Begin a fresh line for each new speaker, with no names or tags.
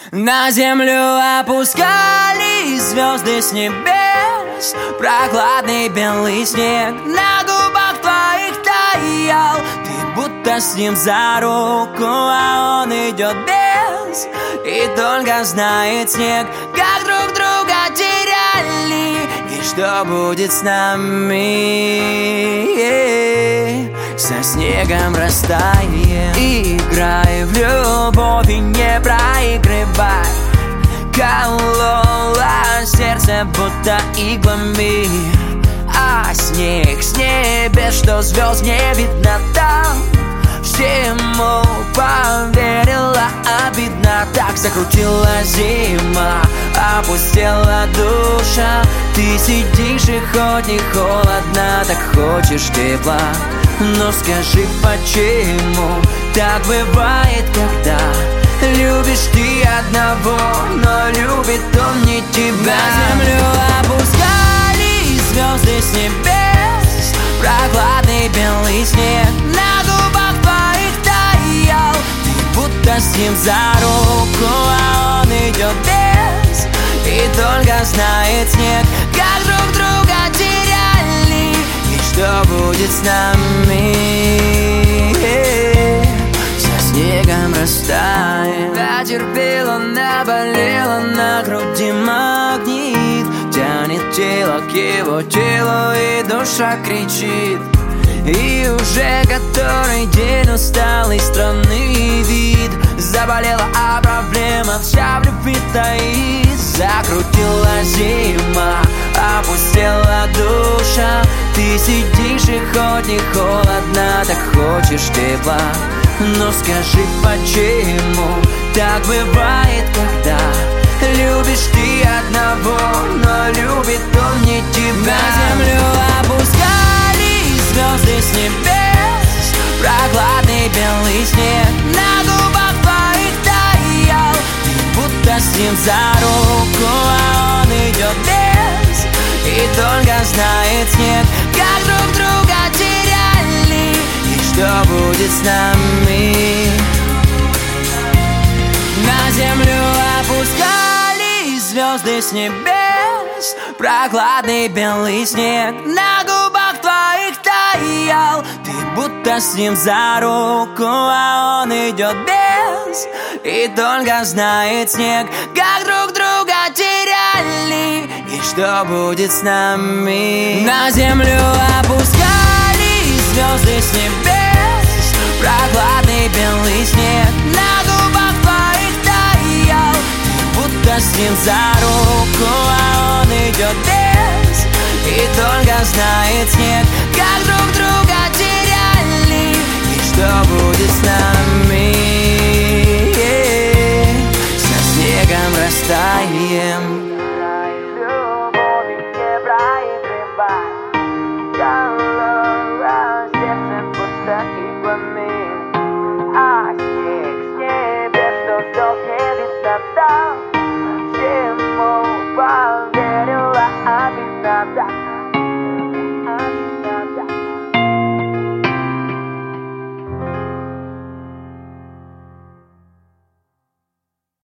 На землю опускались звезды с небес, прохладный белый снег на губах твоих таял. Ты будто с ним за руку, а он идет без. И только знает снег, как друг друга теряли. И что будет с нами? Со снегом растаем. Играй в любовь и не проигрывай. Колола сердце будто иглами. А снег с небес, что звезд не видно там. Всему поверила, обидно. Так закрутила зима, опустела душа. Ты сидишь и хоть не холодно, так хочешь тепла. Но скажи, почему так бывает, когда любишь ты одного, но любит он не тебя? На землю опускались звезды с небес, прохладный белый снег на губах твоих таял. Ты будто с ним за руку, а он идет без. И только знает снег, как друг друга теряли. И что будет с нами? Со снегом растаем. Потерпела, наболела, на груди магнит. Тянет тело к его телу, и душа кричит. И уже который день усталый, странный вид. Заболела, а проблема вся в любви таит. Закрутила зима, опустела душа. Ты сидишь и хоть не холодно, так хочешь тепла. Но скажи, почему так бывает, когда любишь ты одного, но любит он не тебя? На землю опускались звезды с небес, прохладный белый снег на губах твоих таял. Ты будто с ним за руку, а он идет без. И только знает снег, как друг друга теряли. И что будет с нами? На землю опускались звезды с небес, прохладный белый снег на губах твоих таял. Ты будто с ним за руку, а он идет без. И только знает снег, как друг друга теряли. И что будет с нами? На землю опускались звезды с небес, прохладный белый снег на губах твоих таял. Ты будто с ним за руку, а он идет без. И только знает снег, как друг друга теряли. И что будет с нами?